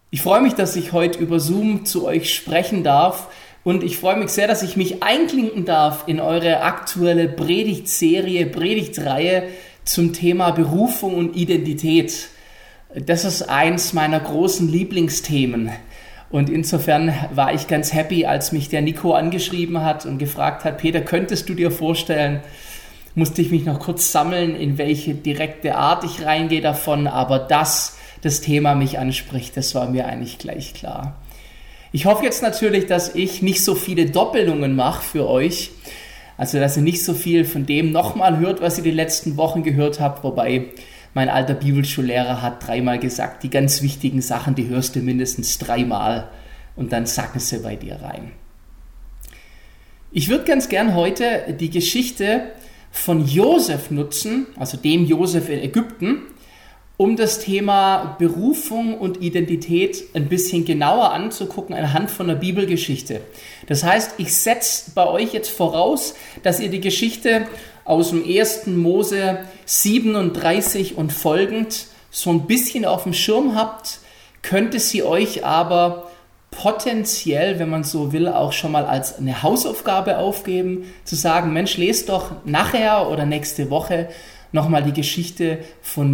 Ich freue mich, dass ich heute über Zoom zu euch sprechen darf und ich freue mich sehr, dass ich mich einklinken darf in eure aktuelle Predigtserie, Predigtreihe zum Thema Berufung und Identität. Das ist eins meiner großen Lieblingsthemen und insofern war ich ganz happy, als mich der Nico angeschrieben hat und gefragt hat, Peter, könntest du dir vorstellen, musste ich mich noch kurz sammeln, in welche direkte Art ich reingehe davon, aber das Thema mich anspricht, das war mir eigentlich gleich klar. Ich hoffe jetzt natürlich, dass ich nicht so viele Doppelungen mache für euch, also dass ihr nicht so viel von dem nochmal hört, was ihr die letzten Wochen gehört habt, wobei mein alter Bibelschullehrer hat 3-mal gesagt, die ganz wichtigen Sachen, die hörst du mindestens 3-mal und dann sacken sie bei dir rein. Ich würde ganz gern heute die Geschichte von Josef nutzen, also dem Josef in Ägypten, um das Thema Berufung und Identität ein bisschen genauer anzugucken anhand von der Bibelgeschichte. Das heißt, ich setze bei euch jetzt voraus, dass ihr die Geschichte aus dem 1. Mose 37 und folgend so ein bisschen auf dem Schirm habt, könnte sie euch aber potenziell, wenn man so will, auch schon mal als eine Hausaufgabe aufgeben, zu sagen, Mensch, lest doch nachher oder nächste Woche nochmal die Geschichte von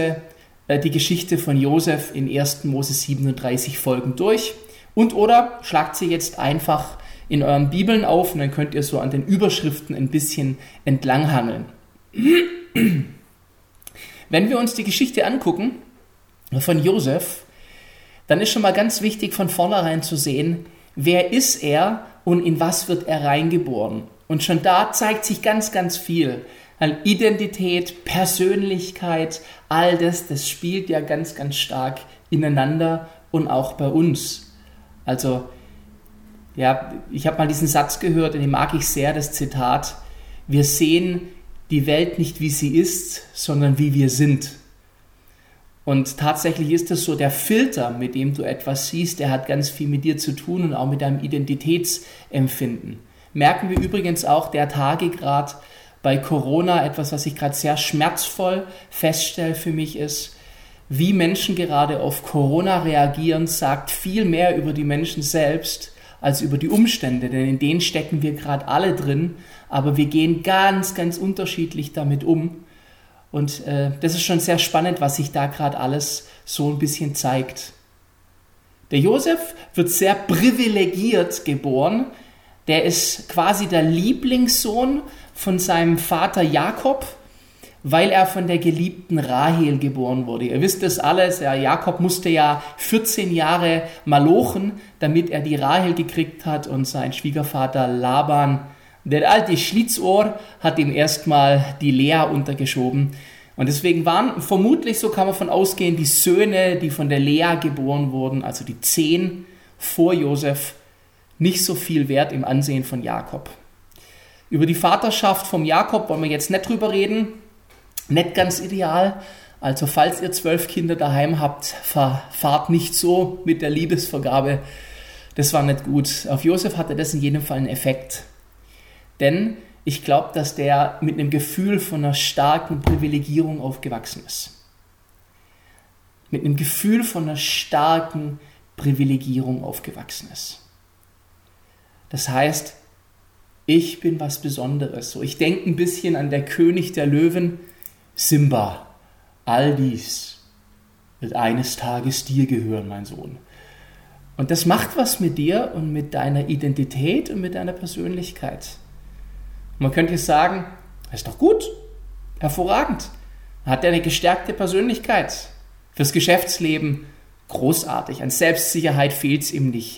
Josef in 1. Mose 37 folgend durch oder schlagt sie jetzt einfach in euren Bibeln auf und dann könnt ihr so an den Überschriften ein bisschen entlanghangeln. Wenn wir uns die Geschichte angucken von Josef, dann ist schon mal ganz wichtig von vornherein zu sehen, wer ist er und in was wird er reingeboren. Und schon da zeigt sich ganz, ganz viel. Identität, Persönlichkeit, all das spielt ja ganz, ganz stark ineinander und auch bei uns. Also, ja, ich habe mal diesen Satz gehört, und den mag ich sehr, das Zitat, wir sehen die Welt nicht, wie sie ist, sondern wie wir sind. Und tatsächlich ist es so, der Filter, mit dem du etwas siehst, der hat ganz viel mit dir zu tun und auch mit deinem Identitätsempfinden. Merken wir übrigens auch der Tage gerade bei Corona, etwas, was ich gerade sehr schmerzvoll feststelle für mich ist, wie Menschen gerade auf Corona reagieren, sagt viel mehr über die Menschen selbst als über die Umstände, denn in denen stecken wir gerade alle drin, aber wir gehen ganz, ganz unterschiedlich damit um. Und das ist schon sehr spannend, was sich da gerade alles so ein bisschen zeigt. Der Josef wird sehr privilegiert geboren. Der ist quasi der Lieblingssohn von seinem Vater Jakob, weil er von der geliebten Rahel geboren wurde. Ihr wisst das alles, Jakob musste ja 14 Jahre malochen, damit er die Rahel gekriegt hat und sein Schwiegervater Laban, der alte Schlitzohr, hat ihm erstmal die Lea untergeschoben. Und deswegen waren vermutlich, so kann man von ausgehen, die Söhne, die von der Lea geboren wurden, also die 10 vor Josef, nicht so viel wert im Ansehen von Jakob. Über die Vaterschaft vom Jakob wollen wir jetzt nicht drüber reden, nicht ganz ideal. Also falls ihr 12 Kinder daheim habt, fahrt nicht so mit der Liebesvergabe. Das war nicht gut. Auf Josef hatte das in jedem Fall einen Effekt. Denn ich glaube, dass der mit einem Gefühl von einer starken Privilegierung aufgewachsen ist. Mit einem Gefühl von einer starken Privilegierung aufgewachsen ist. Das heißt, ich bin was Besonderes. So, ich denke ein bisschen an der König der Löwen, Simba. All dies wird eines Tages dir gehören, mein Sohn. Und das macht was mit dir und mit deiner Identität und mit deiner Persönlichkeit. Und man könnte jetzt sagen, das ist doch gut, hervorragend. Hat er eine gestärkte Persönlichkeit. Fürs Geschäftsleben großartig. An Selbstsicherheit fehlt es ihm nicht.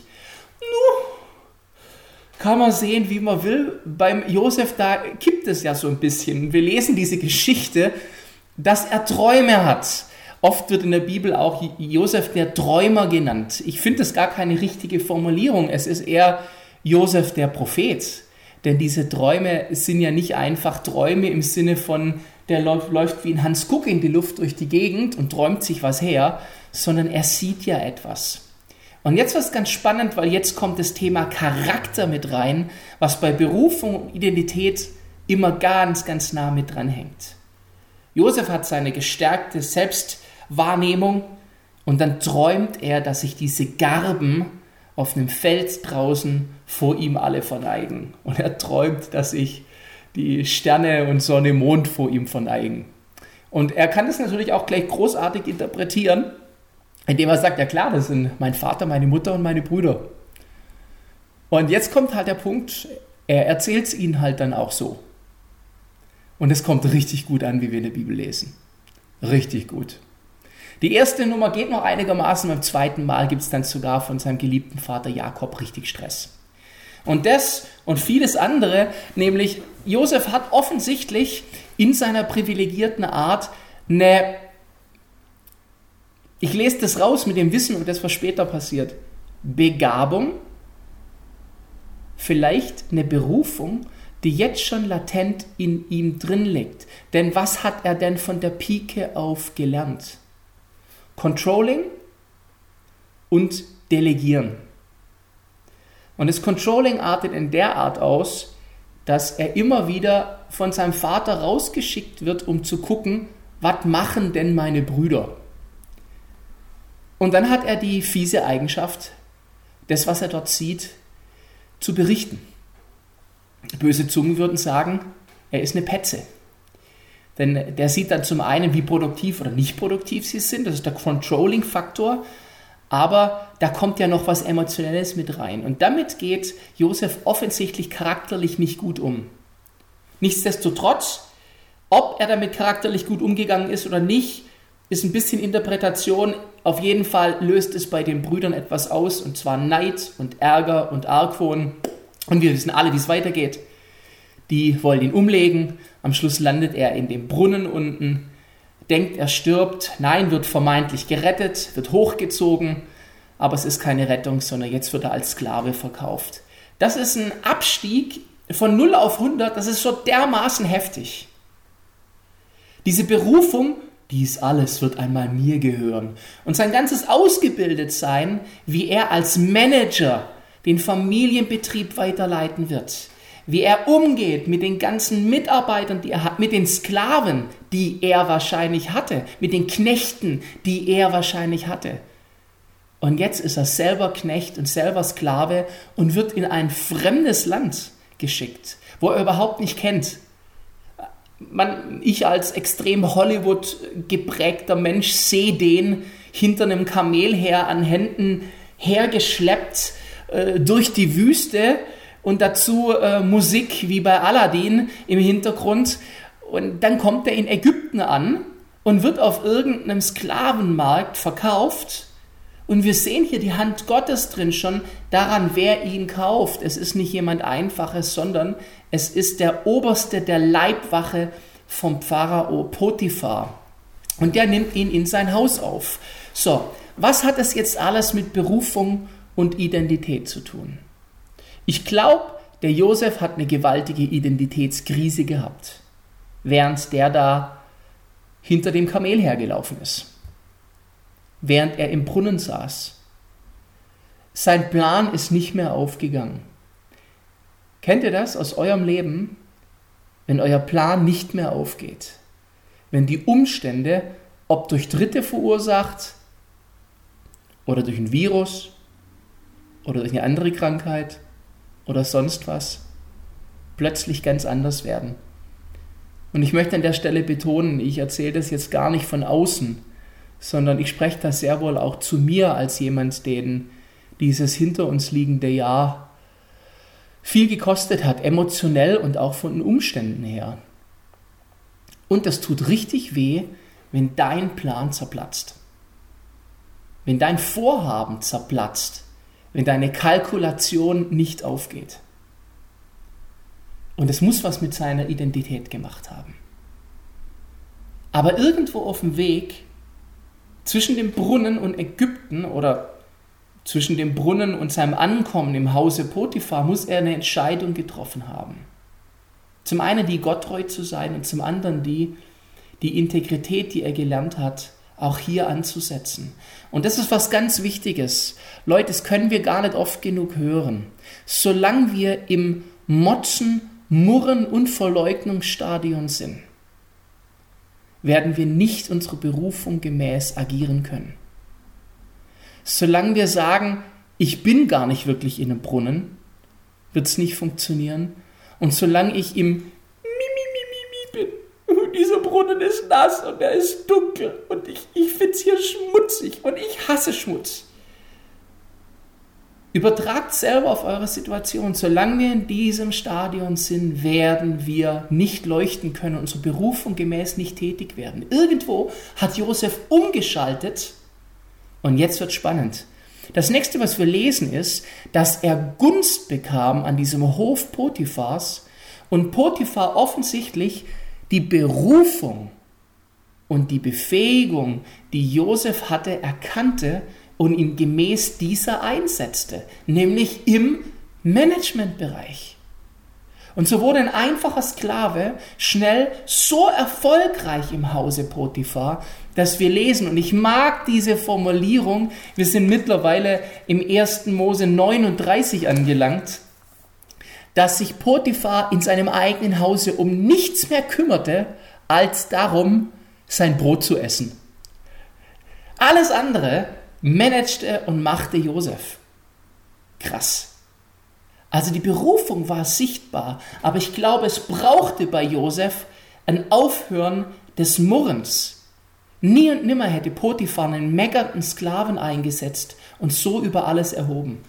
Kann man sehen, wie man will. Beim Josef, da kippt es ja so ein bisschen. Wir lesen diese Geschichte, dass er Träume hat. Oft wird in der Bibel auch Josef der Träumer genannt. Ich finde das gar keine richtige Formulierung. Es ist eher Josef der Prophet. Denn diese Träume sind ja nicht einfach Träume im Sinne von, der läuft wie ein Hans Kuck in die Luft durch die Gegend und träumt sich was her, sondern er sieht ja etwas. Und jetzt was ganz spannend, weil jetzt kommt das Thema Charakter mit rein, was bei Berufung und Identität immer ganz, ganz nah mit dran hängt. Josef hat seine gestärkte Selbstwahrnehmung Und dann träumt er, dass sich diese Garben auf einem Fels draußen vor ihm alle verneigen. Und er träumt, dass sich die Sterne und Sonne, Mond vor ihm verneigen. Und er kann das natürlich auch gleich großartig interpretieren, indem er sagt, ja klar, das sind mein Vater, meine Mutter und meine Brüder. Und jetzt kommt halt der Punkt, er erzählt es ihnen halt dann auch so. Und es kommt richtig gut an, wie wir in der Bibel lesen. Richtig gut. Die erste Nummer geht noch einigermaßen, beim zweiten Mal gibt es dann sogar von seinem geliebten Vater Jakob richtig Stress. Und das und vieles andere, nämlich Josef hat offensichtlich in seiner privilegierten Art eine, ich lese das raus mit dem Wissen und das, was später passiert, Begabung, vielleicht eine Berufung, die jetzt schon latent in ihm drin liegt. Denn was hat er denn von der Pike auf gelernt? Controlling und Delegieren. Und das Controlling artet in der Art aus, dass er immer wieder von seinem Vater rausgeschickt wird, um zu gucken, was machen denn meine Brüder? Und dann hat er die fiese Eigenschaft, das, was er dort sieht, zu berichten. Böse Zungen würden sagen, er ist eine Petze. Denn der sieht dann zum einen, wie produktiv oder nicht produktiv sie sind, das ist der Controlling-Faktor, aber da kommt ja noch was Emotionelles mit rein. Und damit geht Josef offensichtlich charakterlich nicht gut um. Nichtsdestotrotz, ob er damit charakterlich gut umgegangen ist oder nicht, ist ein bisschen Interpretation. Auf jeden Fall löst es bei den Brüdern etwas aus, und zwar Neid und Ärger und Argwohn. Und wir wissen alle, wie es weitergeht. Die wollen ihn umlegen. Am Schluss landet er in dem Brunnen unten, denkt, er stirbt. Nein, wird vermeintlich gerettet, wird hochgezogen. Aber es ist keine Rettung, sondern jetzt wird er als Sklave verkauft. Das ist ein Abstieg von 0 auf 100. Das ist so dermaßen heftig. Diese Berufung, dies alles wird einmal mir gehören. Und sein ganzes Ausgebildetsein, wie er als Manager den Familienbetrieb weiterleiten wird. Wie er umgeht mit den ganzen Mitarbeitern, die er hat, mit den Sklaven, die er wahrscheinlich hatte, mit den Knechten, die er wahrscheinlich hatte. Und jetzt ist er selber Knecht und selber Sklave und wird in ein fremdes Land geschickt, wo er überhaupt nicht kennt. Ich als extrem Hollywood geprägter Mensch sehe den hinter einem Kamel her an Händen hergeschleppt durch die Wüste und dazu Musik wie bei Aladdin im Hintergrund. Und dann kommt er in Ägypten an und wird auf irgendeinem Sklavenmarkt verkauft. Und wir sehen hier die Hand Gottes drin schon daran, wer ihn kauft. Es ist nicht jemand Einfaches, sondern es ist der Oberste der Leibwache vom Pharao Potiphar. Und der nimmt ihn in sein Haus auf. So, was hat das jetzt alles mit Berufung und Identität zu tun? Ich glaube, der Josef hat eine gewaltige Identitätskrise gehabt, während der da hinter dem Kamel hergelaufen ist. Während er im Brunnen saß. Sein Plan ist nicht mehr aufgegangen. Kennt ihr das aus eurem Leben, wenn euer Plan nicht mehr aufgeht? Wenn die Umstände, ob durch Dritte verursacht oder durch ein Virus oder durch eine andere Krankheit oder sonst was, plötzlich ganz anders werden. Und ich möchte an der Stelle betonen, ich erzähle das jetzt gar nicht von außen, sondern ich spreche das sehr wohl auch zu mir als jemand, den dieses hinter uns liegende Jahr viel gekostet hat, emotionell und auch von den Umständen her. Und das tut richtig weh, wenn dein Plan zerplatzt. Wenn dein Vorhaben zerplatzt, wenn deine Kalkulation nicht aufgeht. Und es muss was mit seiner Identität gemacht haben. Aber irgendwo auf dem Weg zwischen dem Brunnen und Ägypten oder zwischen dem Brunnen und seinem Ankommen im Hause Potiphar muss er eine Entscheidung getroffen haben. Zum einen die Gottreu zu sein und zum anderen die Integrität, die er gelernt hat, auch hier anzusetzen. Und das ist was ganz Wichtiges. Leute, das können wir gar nicht oft genug hören. Solange wir im Motzen, Murren und Verleugnungsstadion sind, werden wir nicht unserer Berufung gemäß agieren können. Solange wir sagen, ich bin gar nicht wirklich in einem Brunnen, wird es nicht funktionieren. Und solange ich im bin, dieser Brunnen ist nass und er ist dunkel und ich finde es hier schmutzig und ich hasse Schmutz. Übertragt selber auf eure Situation. Solange wir in diesem Stadion sind, werden wir nicht leuchten können, unsere Berufung gemäß nicht tätig werden. Irgendwo hat Josef umgeschaltet und jetzt wird spannend. Das nächste, was wir lesen, ist, dass er Gunst bekam an diesem Hof Potiphars und Potiphar offensichtlich die Berufung und die Befähigung, die Josef hatte, erkannte und ihn gemäß dieser einsetzte, nämlich im Managementbereich. Und so wurde ein einfacher Sklave schnell so erfolgreich im Hause Potiphar, dass wir lesen, und ich mag diese Formulierung, wir sind mittlerweile im 1. Mose 39 angelangt, dass sich Potiphar in seinem eigenen Hause um nichts mehr kümmerte, als darum, sein Brot zu essen. Alles andere managte und machte Josef. Krass. Also die Berufung war sichtbar, aber ich glaube, es brauchte bei Josef ein Aufhören des Murrens. Nie und nimmer hätte Potiphar einen meckernden Sklaven eingesetzt und so über alles erhoben.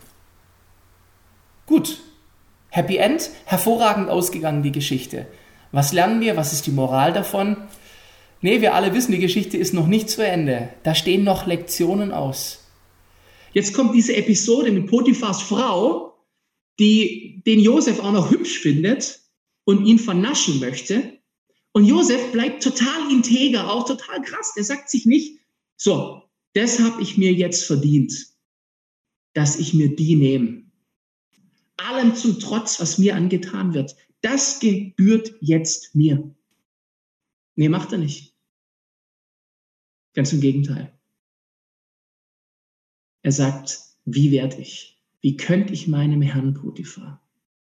Gut, Happy End, hervorragend ausgegangen die Geschichte. Was lernen wir? Was ist die Moral davon? Nee, wir alle wissen, die Geschichte ist noch nicht zu Ende. Da stehen noch Lektionen aus. Jetzt kommt diese Episode mit Potiphars Frau, die den Josef auch noch hübsch findet und ihn vernaschen möchte. Und Josef bleibt total integer, auch total krass. Der sagt sich nicht, so, das habe ich mir jetzt verdient, dass ich mir die nehme. Allem zum Trotz, was mir angetan wird, das gebührt jetzt mir. Nee, macht er nicht. Ganz im Gegenteil. Er sagt, wie werde ich? Wie könnte ich meinem Herrn Potiphar?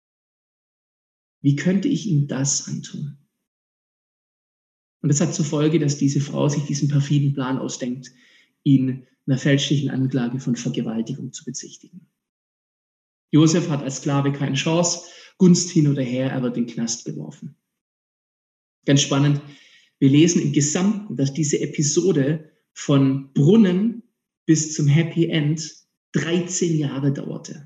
Wie könnte ich ihm das antun? Und das hat zur Folge, dass diese Frau sich diesen perfiden Plan ausdenkt, ihn einer fälschlichen Anklage von Vergewaltigung zu bezichtigen. Josef hat als Sklave keine Chance, Gunst hin oder her, er wird in den Knast geworfen. Ganz spannend, wir lesen im Gesamten, dass diese Episode von Brunnen bis zum Happy End 13 Jahre dauerte.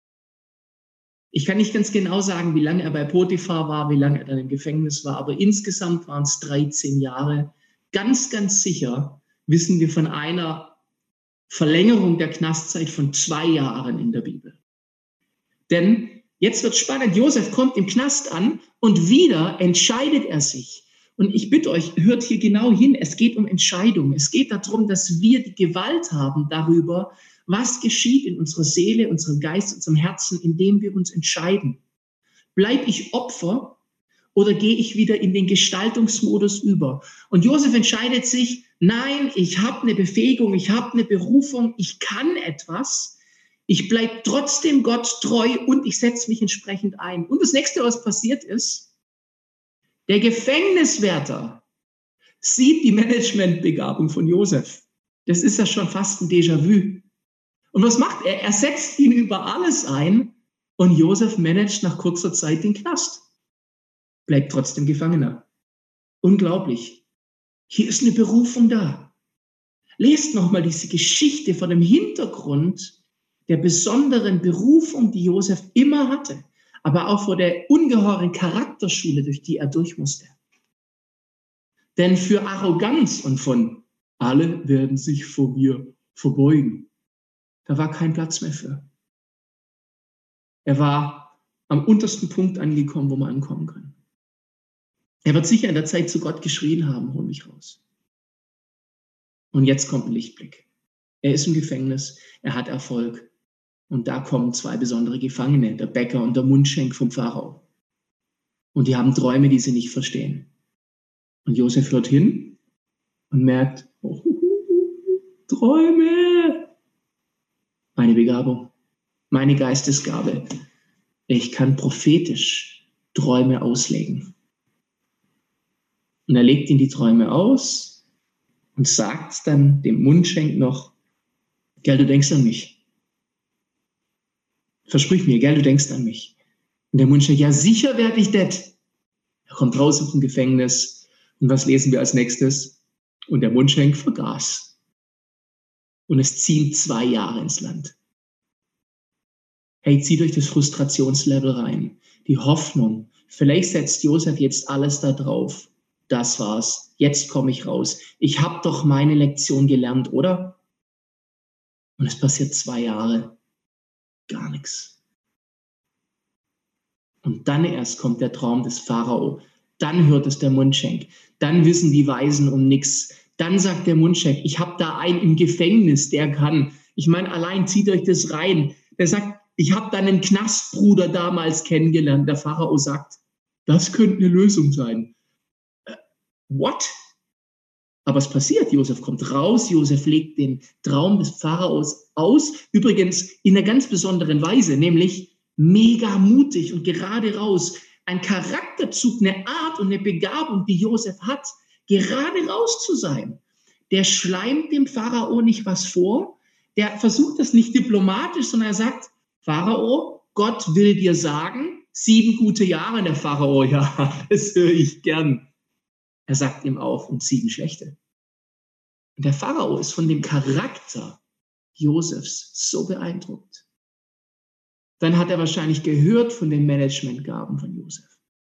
Ich kann nicht ganz genau sagen, wie lange er bei Potiphar war, wie lange er dann im Gefängnis war, aber insgesamt waren es 13 Jahre. Ganz, ganz sicher wissen wir von einer Verlängerung der Knastzeit von 2 Jahren in der Bibel. Denn jetzt wird spannend, Josef kommt im Knast an und wieder entscheidet er sich. Und ich bitte euch, hört hier genau hin, es geht um Entscheidungen. Es geht darum, dass wir die Gewalt haben darüber, was geschieht in unserer Seele, unserem Geist, unserem Herzen, indem wir uns entscheiden. Bleibe ich Opfer oder gehe ich wieder in den Gestaltungsmodus über? Und Josef entscheidet sich, nein, ich habe eine Befähigung, ich habe eine Berufung, ich kann etwas, ich bleibe trotzdem Gott treu und ich setze mich entsprechend ein. Und das nächste, was passiert ist, der Gefängniswärter sieht die Managementbegabung von Josef. Das ist ja schon fast ein Déjà-vu. Und was macht er? Er setzt ihn über alles ein und Josef managt nach kurzer Zeit den Knast. Bleibt trotzdem Gefangener. Unglaublich. Hier ist eine Berufung da. Lest nochmal diese Geschichte von dem Hintergrund der besonderen Berufung, die Josef immer hatte, aber auch vor der ungeheuren Charakterschule, durch die er durch musste. Denn für Arroganz und von alle werden sich vor mir verbeugen, da war kein Platz mehr für. Er war am untersten Punkt angekommen, wo man ankommen kann. Er wird sicher in der Zeit zu Gott geschrien haben, hol mich raus. Und jetzt kommt ein Lichtblick. Er ist im Gefängnis, er hat Erfolg. Und da kommen 2 besondere Gefangene, der Bäcker und der Mundschenk vom Pharao. Und die haben Träume, die sie nicht verstehen. Und Josef hört hin und merkt, oh, Träume. Meine Begabung, meine Geistesgabe. Ich kann prophetisch Träume auslegen. Und er legt ihm die Träume aus und sagt dann dem Mundschenk noch, Gell, du denkst an mich. Versprich mir, gell, du denkst an mich. Und der Mundschenk, ja sicher werde ich das. Er kommt raus aus dem Gefängnis. Und was lesen wir als nächstes? Und der Mundschenk vergaß. Und es ziehen 2 Jahre ins Land. Hey, zieht euch das Frustrationslevel rein. Die Hoffnung. Vielleicht setzt Josef jetzt alles da drauf. Das war's. Jetzt komme ich raus. Ich habe doch meine Lektion gelernt, oder? Und es passiert 2 Jahre. Gar nichts. Und dann erst kommt der Traum des Pharao. Dann hört es der Mundschenk. Dann wissen die Weisen um nichts. Dann sagt der Mundschenk, ich habe da einen im Gefängnis, der kann. Ich meine, allein zieht euch das rein. Der sagt, ich habe da einen Knastbruder damals kennengelernt. Der Pharao sagt, das könnte eine Lösung sein. What? Aber es passiert, Josef kommt raus, Josef legt den Traum des Pharaos aus, übrigens in einer ganz besonderen Weise, nämlich mega mutig und gerade raus. Ein Charakterzug, eine Art und eine Begabung, die Josef hat, gerade raus zu sein. Der schleimt dem Pharao nicht was vor, der versucht das nicht diplomatisch, sondern er sagt, Pharao, Gott will dir sagen, 7 gute Jahre. Und der Pharao, ja, das höre ich gern. Er sagt ihm auch, und 7 schlechte. Und der Pharao ist von dem Charakter Josefs so beeindruckt. Dann hat er wahrscheinlich gehört von den Managementgaben von Josef.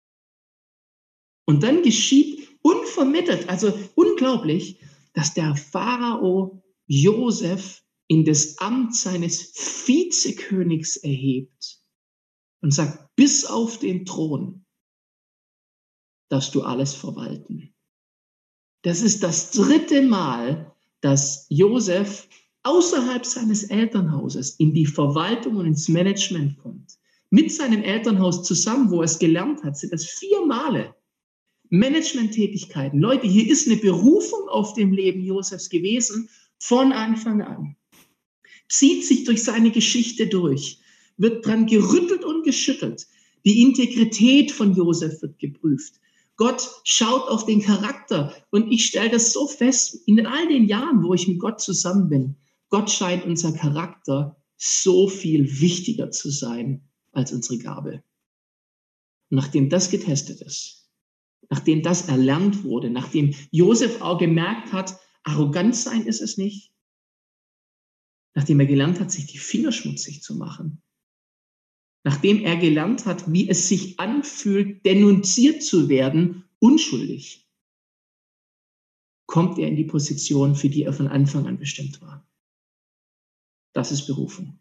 Und dann geschieht unvermittelt, also unglaublich, dass der Pharao Josef in das Amt seines Vizekönigs erhebt und sagt, bis auf den Thron darfst du alles verwalten. Das ist das 3. Mal, dass Josef außerhalb seines Elternhauses in die Verwaltung und ins Management kommt. Mit seinem Elternhaus zusammen, wo er es gelernt hat, sind das 4 Male. Managementtätigkeiten. Leute, hier ist eine Berufung auf dem Leben Josefs gewesen, von Anfang an. Zieht sich durch seine Geschichte durch, wird dran gerüttelt und geschüttelt. Die Integrität von Josef wird geprüft. Gott schaut auf den Charakter und ich stelle das so fest, in all den Jahren, wo ich mit Gott zusammen bin, Gott scheint unser Charakter so viel wichtiger zu sein als unsere Gabe. Und nachdem das getestet ist, nachdem das erlernt wurde, nachdem Josef auch gemerkt hat, arrogant sein ist es nicht, nachdem er gelernt hat, sich die Finger schmutzig zu machen, nachdem er gelernt hat, wie es sich anfühlt, denunziert zu werden, unschuldig, kommt er in die Position, für die er von Anfang an bestimmt war. Das ist Berufung.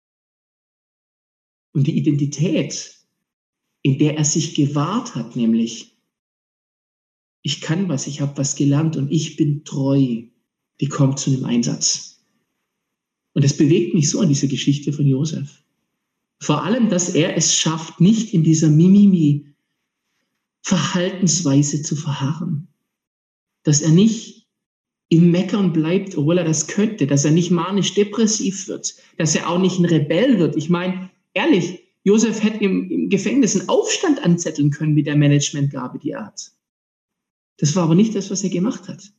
Und die Identität, in der er sich gewahrt hat, nämlich, ich kann was, ich habe was gelernt und ich bin treu, die kommt zu einem Einsatz. Und das bewegt mich so an dieser Geschichte von Josef. Vor allem, dass er es schafft, nicht in dieser Mimimi-Verhaltensweise zu verharren. Dass er nicht im Meckern bleibt, obwohl er das könnte. Dass er nicht manisch-depressiv wird. Dass er auch nicht ein Rebell wird. Ich meine, ehrlich, Josef hätte im Gefängnis einen Aufstand anzetteln können mit der Managementgabe, die er hat. Das war aber nicht das, was er gemacht hat.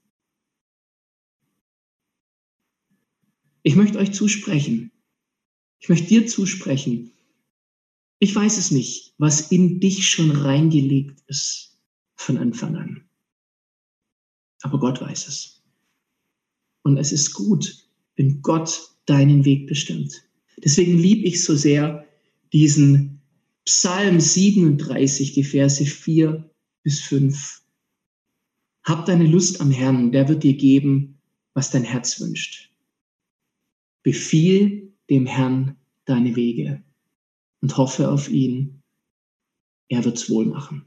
Ich möchte euch zusprechen. Ich möchte dir zusprechen. Ich weiß es nicht, was in dich schon reingelegt ist von Anfang an. Aber Gott weiß es. Und es ist gut, wenn Gott deinen Weg bestimmt. Deswegen liebe ich so sehr diesen Psalm 37, die Verse 4 bis 5. Hab deine Lust am Herrn, der wird dir geben, was dein Herz wünscht. Befiehl dem Herrn deine Wege und hoffe auf ihn. Er wird's wohl machen.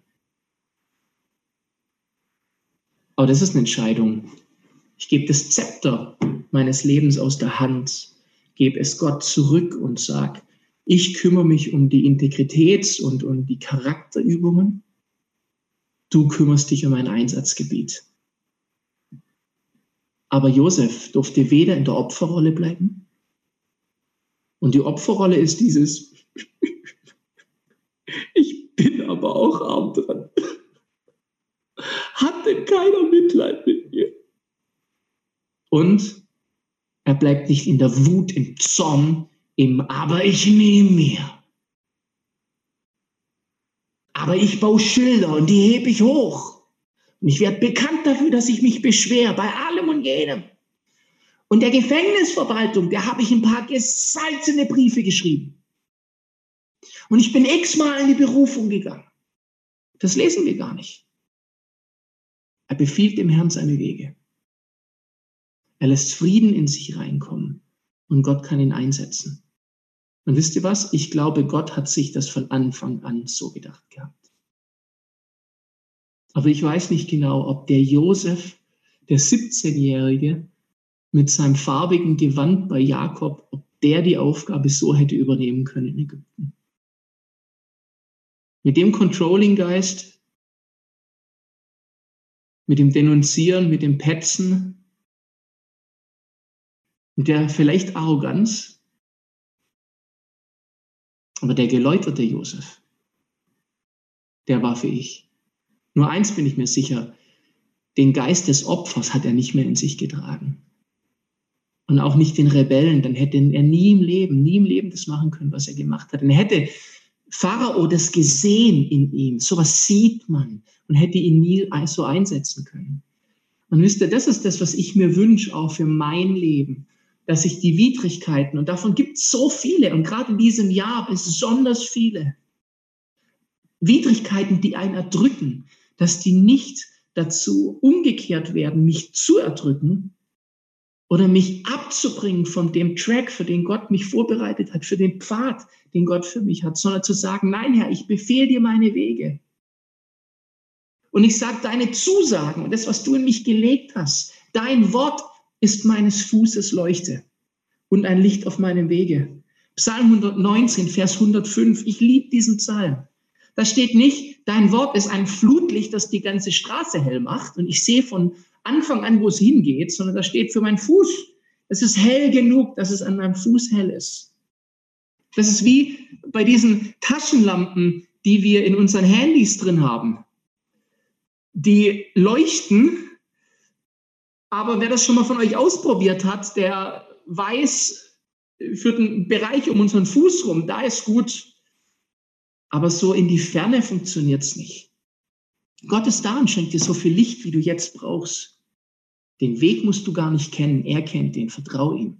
Aber das ist eine Entscheidung. Ich gebe das Zepter meines Lebens aus der Hand, gebe es Gott zurück und sage, ich kümmere mich um die Integritäts- und um die Charakterübungen. Du kümmerst dich um ein Einsatzgebiet. Aber Josef durfte weder in der Opferrolle bleiben, und die Opferrolle ist dieses, ich bin aber auch arm dran. Hat denn keiner Mitleid mit mir? Und Er bleibt nicht in der Wut, im Zorn, aber ich nehme mir. Aber ich baue Schilder und die hebe ich hoch. Und ich werde bekannt dafür, dass ich mich beschwere, bei allem und jedem. Und der Gefängnisverwaltung, der habe ich ein paar gesalzene Briefe geschrieben. Und ich bin x-mal in die Berufung gegangen. Das lesen wir gar nicht. Er befiehlt dem Herrn seine Wege. Er lässt Frieden in sich reinkommen und Gott kann ihn einsetzen. Und wisst ihr was? Ich glaube, Gott hat sich das von Anfang an so gedacht gehabt. Aber ich weiß nicht genau, ob der Josef, der 17-Jährige, mit seinem farbigen Gewand bei Jakob, ob der die Aufgabe so hätte übernehmen können in Ägypten. Mit dem Controlling-Geist, mit dem Denunzieren, mit dem Petzen, mit der vielleicht Arroganz, aber der geläuterte Josef, der war fähig. Nur eins bin ich mir sicher, den Geist des Opfers hat er nicht mehr in sich getragen. Und auch nicht den Rebellen, dann hätte er nie im Leben das machen können, was er gemacht hat. Und er hätte Pharao das gesehen in ihm, sowas sieht man und hätte ihn nie so einsetzen können. Und wisst ihr, das ist das, was ich mir wünsche, auch für mein Leben, dass ich die Widrigkeiten, und davon gibt es so viele, und gerade in diesem Jahr besonders viele, Widrigkeiten, die einen erdrücken, dass die nicht dazu umgekehrt werden, mich zu erdrücken oder mich abzubringen von dem Track, für den Gott mich vorbereitet hat, für den Pfad, den Gott für mich hat, sondern zu sagen, nein, Herr, ich befehle dir meine Wege. Und ich sage deine Zusagen und das, was du in mich gelegt hast, dein Wort ist meines Fußes Leuchte und ein Licht auf meinem Wege. Psalm 119, Vers 105, ich liebe diesen Psalm. Da steht nicht, dein Wort ist ein Flutlicht, das die ganze Straße hell macht und ich sehe von Anfang an, wo es hingeht, sondern da steht für meinen Fuß. Es ist hell genug, dass es an meinem Fuß hell ist. Das ist wie bei diesen Taschenlampen, die wir in unseren Handys drin haben. Die leuchten, aber wer das schon mal von euch ausprobiert hat, der weiß, für den Bereich um unseren Fuß rum, da ist gut. Aber so in die Ferne funktioniert es nicht. Gott ist da und schenkt dir so viel Licht, wie du jetzt brauchst. Den Weg musst du gar nicht kennen, er kennt den, vertrau ihm.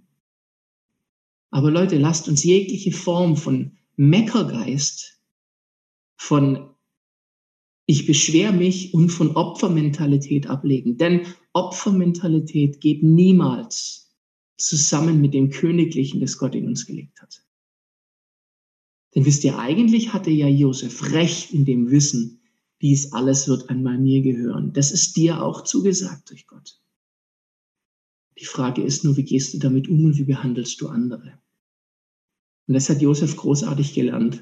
Aber Leute, lasst uns jegliche Form von Meckergeist, von ich beschwere mich und von Opfermentalität ablegen. Denn Opfermentalität geht niemals zusammen mit dem Königlichen, das Gott in uns gelegt hat. Denn wisst ihr, eigentlich hatte ja Josef recht in dem Wissen, dies alles wird einmal mir gehören. Das ist dir auch zugesagt durch Gott. Die Frage ist nur, wie gehst du damit um und wie behandelst du andere? Und das hat Josef großartig gelernt.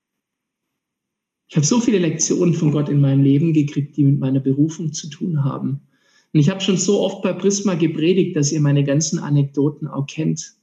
Ich habe so viele Lektionen von Gott in meinem Leben gekriegt, die mit meiner Berufung zu tun haben. Und ich habe schon so oft bei Prisma gepredigt, dass ihr meine ganzen Anekdoten auch kennt.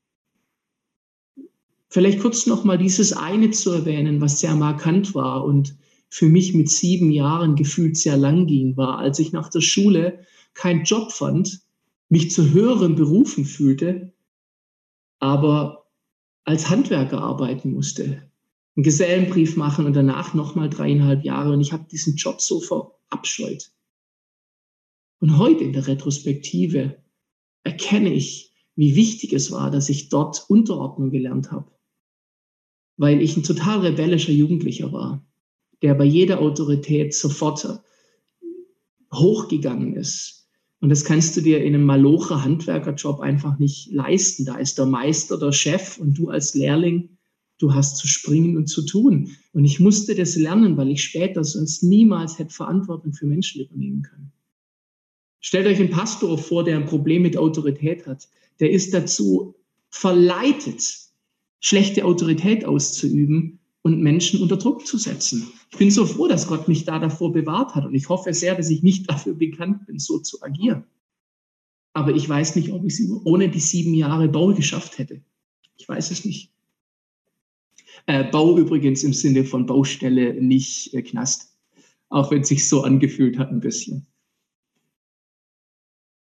Vielleicht kurz noch mal dieses eine zu erwähnen, was sehr markant war und für mich mit 7 Jahren gefühlt sehr lang ging, war, als ich nach der Schule keinen Job fand, mich zu höheren Berufen fühlte, aber als Handwerker arbeiten musste, einen Gesellenbrief machen und danach nochmal 3,5 Jahre. Und ich habe diesen Job so verabscheut. Und heute in der Retrospektive erkenne ich, wie wichtig es war, dass ich dort Unterordnung gelernt habe. Weil ich ein total rebellischer Jugendlicher war, der bei jeder Autorität sofort hochgegangen ist. Und das kannst du dir in einem Malocher Handwerkerjob einfach nicht leisten. Da ist der Meister, der Chef und du als Lehrling, du hast zu springen und zu tun. Und ich musste das lernen, weil ich später sonst niemals hätte Verantwortung für Menschen übernehmen können. Stellt euch einen Pastor vor, der ein Problem mit Autorität hat. Der ist dazu verleitet, schlechte Autorität auszuüben und Menschen unter Druck zu setzen. Ich bin so froh, dass Gott mich da davor bewahrt hat und ich hoffe sehr, dass ich nicht dafür bekannt bin, so zu agieren. Aber ich weiß nicht, ob ich es ohne die 7 Jahre Bau geschafft hätte. Ich weiß es nicht. Bau übrigens im Sinne von Baustelle, nicht Knast. Auch wenn es sich so angefühlt hat ein bisschen.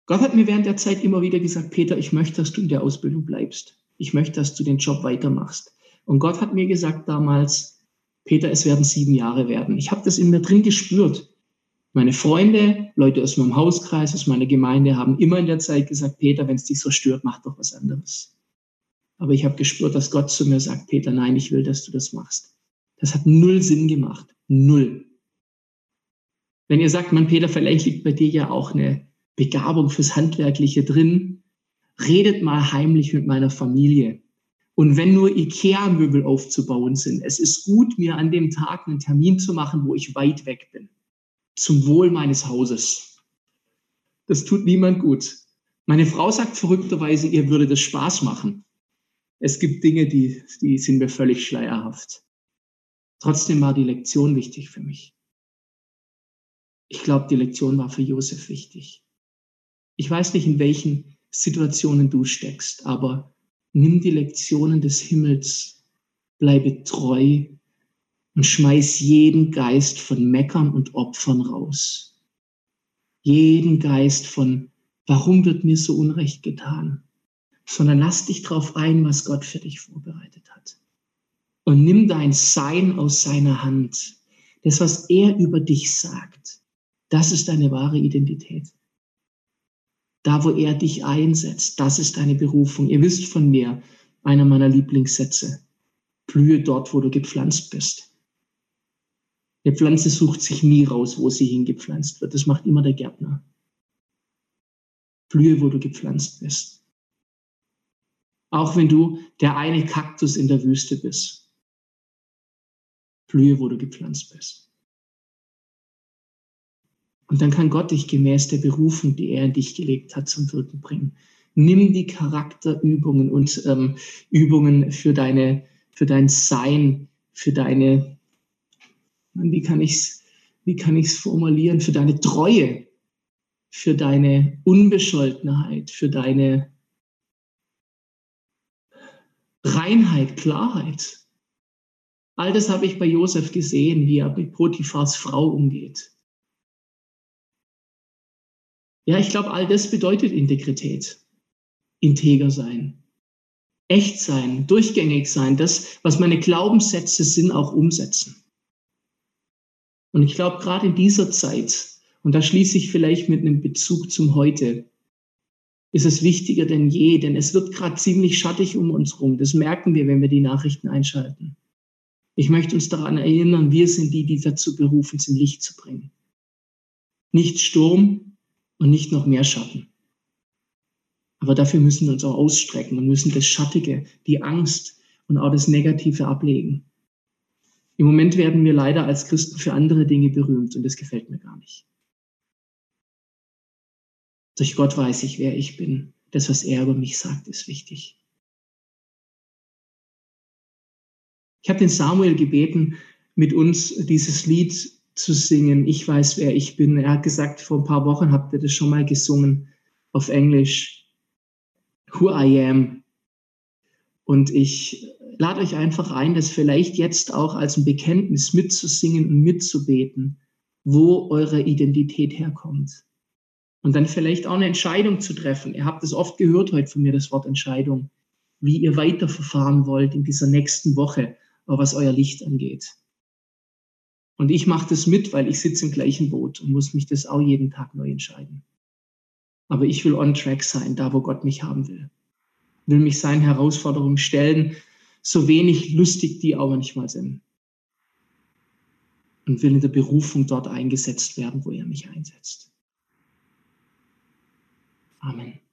Gott hat mir während der Zeit immer wieder gesagt, Peter, ich möchte, dass du in der Ausbildung bleibst. Ich möchte, dass du den Job weitermachst. Und Gott hat mir gesagt damals, Peter, es werden 7 Jahre werden. Ich habe das in mir drin gespürt. Meine Freunde, Leute aus meinem Hauskreis, aus meiner Gemeinde haben immer in der Zeit gesagt, Peter, wenn es dich so stört, mach doch was anderes. Aber ich habe gespürt, dass Gott zu mir sagt, Peter, nein, ich will, dass du das machst. Das hat 0 Sinn gemacht. 0. Wenn ihr sagt, Mann, Peter, vielleicht liegt bei dir ja auch eine Begabung fürs Handwerkliche drin, redet mal heimlich mit meiner Familie. Und wenn nur Ikea-Möbel aufzubauen sind, es ist gut, mir an dem Tag einen Termin zu machen, wo ich weit weg bin. Zum Wohl meines Hauses. Das tut niemand gut. Meine Frau sagt verrückterweise, ihr würde das Spaß machen. Es gibt Dinge, die sind mir völlig schleierhaft. Trotzdem war die Lektion wichtig für mich. Ich glaube, die Lektion war für Josef wichtig. Ich weiß nicht, in welchen Situationen du steckst, aber nimm die Lektionen des Himmels, bleibe treu und schmeiß jeden Geist von Meckern und Opfern raus. Jeden Geist von, warum wird mir so Unrecht getan? Sondern lass dich drauf ein, was Gott für dich vorbereitet hat. Und nimm dein Sein aus seiner Hand. Das, was er über dich sagt, das ist deine wahre Identität. Da, wo er dich einsetzt, das ist deine Berufung. Ihr wisst von mir, einer meiner Lieblingssätze, blühe dort, wo du gepflanzt bist. Eine Pflanze sucht sich nie raus, wo sie hingepflanzt wird. Das macht immer der Gärtner. Blühe, wo du gepflanzt bist. Auch wenn du der eine Kaktus in der Wüste bist. Blühe, wo du gepflanzt bist. Und dann kann Gott dich gemäß der Berufung, die er in dich gelegt hat, zum Wirken bringen. Nimm die Charakterübungen und Übungen für dein Sein, für deine, wie kann ich's formulieren, für deine Treue, für deine Unbescholtenheit, für deine Reinheit, Klarheit. All das habe ich bei Josef gesehen, wie er mit Potiphars Frau umgeht. Ja, ich glaube, all das bedeutet Integrität. Integer sein. Echt sein, durchgängig sein. Das, was meine Glaubenssätze sind, auch umsetzen. Und ich glaube, gerade in dieser Zeit, und da schließe ich vielleicht mit einem Bezug zum Heute, ist es wichtiger denn je, denn es wird gerade ziemlich schattig um uns rum. Das merken wir, wenn wir die Nachrichten einschalten. Ich möchte uns daran erinnern, wir sind die dazu berufen sind, Licht zu bringen. Nicht Sturm und nicht noch mehr Schatten. Aber dafür müssen wir uns auch ausstrecken und müssen das Schattige, die Angst und auch das Negative ablegen. Im Moment werden wir leider als Christen für andere Dinge berühmt und das gefällt mir gar nicht. Durch Gott weiß ich, wer ich bin. Das, was er über mich sagt, ist wichtig. Ich habe den Samuel gebeten, mit uns dieses Lied zu singen. Ich weiß, wer ich bin. Er hat gesagt, vor ein paar Wochen habt ihr das schon mal gesungen auf Englisch. Who I am. Und ich lade euch einfach ein, das vielleicht jetzt auch als ein Bekenntnis mitzusingen und mitzubeten, wo eure Identität herkommt. Und dann vielleicht auch eine Entscheidung zu treffen. Ihr habt es oft gehört heute von mir, das Wort Entscheidung, wie ihr weiterverfahren wollt in dieser nächsten Woche, was euer Licht angeht. Und ich mache das mit, weil ich sitze im gleichen Boot und muss mich das auch jeden Tag neu entscheiden. Aber ich will on track sein, da wo Gott mich haben will. Will mich seinen Herausforderungen stellen, so wenig lustig die auch manchmal sind. Und will in der Berufung dort eingesetzt werden, wo er mich einsetzt. Amen.